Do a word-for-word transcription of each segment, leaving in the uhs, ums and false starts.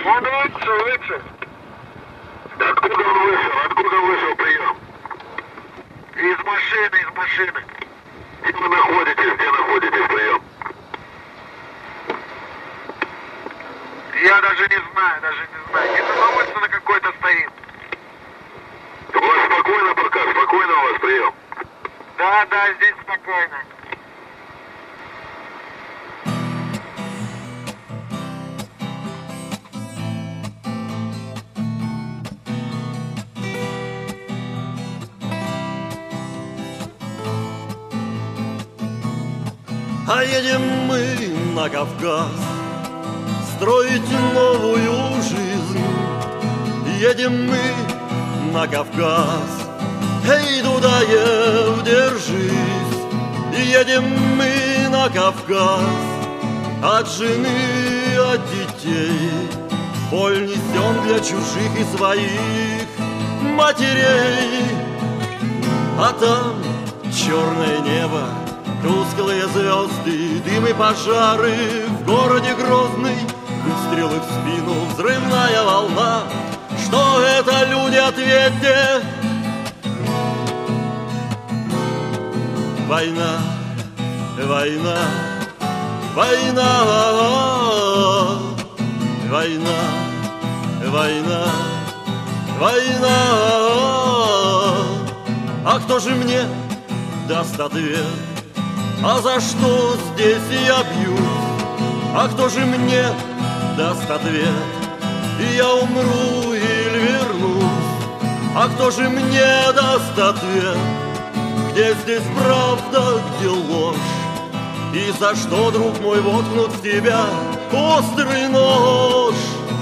Он вышел, вышел. Откуда он вышел? Откуда вышел прием? Из машины, из машины. Где вы находитесь? Где находитесь прием? Я даже не знаю, даже не знаю. Где-то на улице на какой-то стоит. У вас спокойно пока? Спокойно у вас прием? Да, да, здесь спокойно. А едем мы на Кавказ строить новую жизнь. Едем мы на Кавказ, эй, Дудаев, держись. Едем мы на Кавказ от жены, от детей. Боль несем для чужих и своих матерей. А там черное небо, тусклые звезды, дым и пожары. В городе Грозный выстрелы в спину, взрывная волна. Что это, люди, ответьте? Война, война, война, война, война, война. А кто же мне даст ответ? А за что здесь я бьюсь? А кто же мне даст ответ? И я умру или вернусь? А кто же мне даст ответ? Где здесь правда, где ложь? И за что, друг мой, воткнут в тебя острый нож?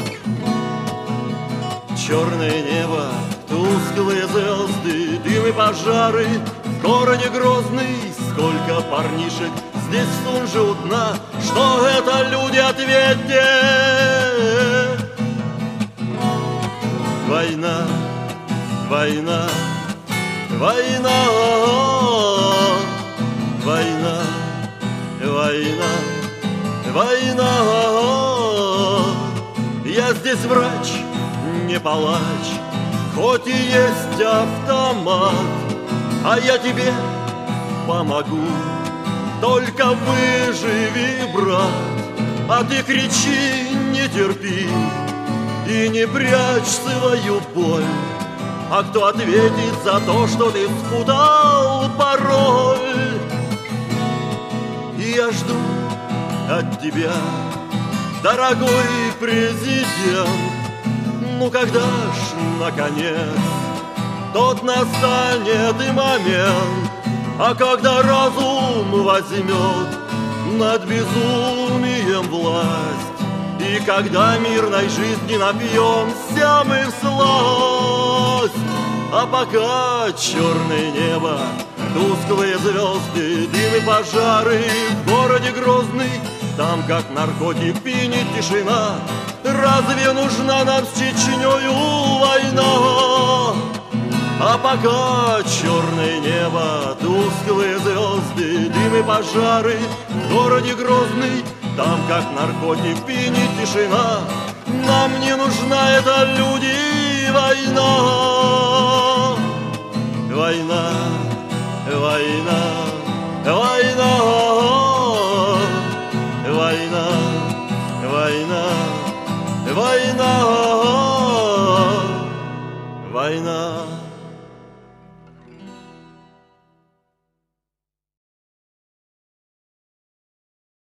Черное небо, тусклые звезды, дым и пожары. В городе Грозный сколько парнишек здесь служат у дна. Что это, люди, ответьте? Война, война, война, война, война, война. Я здесь врач, не палач, хоть и есть автомат. А я тебе помогу, только выживи, брат. А ты кричи, не терпи и не прячь свою боль. А кто ответит за то, что ты спутал пароль? И я жду от тебя, дорогой президент, ну когда ж, наконец, тот настанет и момент, а когда разум возьмет над безумием власть, и когда мирной жизни напьемся мы всласть. А пока черное небо, тусклые звезды, дым и пожары. В городе Грозный, там как наркотик пьянит тишина. Разве нужна нам с Чечнёю война? А пока черное небо, тусклые звезды, дым и пожары. В городе Грозный, там как наркотик пьянит тишина. Нам не нужна эта, люди, война. Война, война, война, война, война, война, война.